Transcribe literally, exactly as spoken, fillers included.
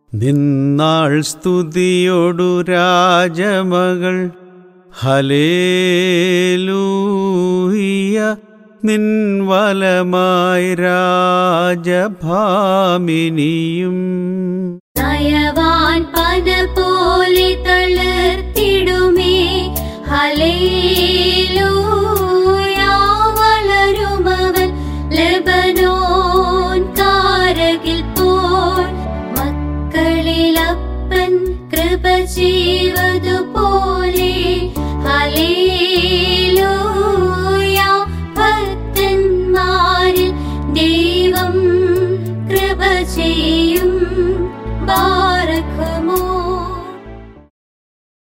നിന്നാൾ സ്തുതിയൊടു രാജമകൾ hallelujah. നിൻ വലമായി രാജഭാമിനിയും നയവാൻ പന പോലെ തളിർത്തിടുമേ ഹല്ലേലൂയ.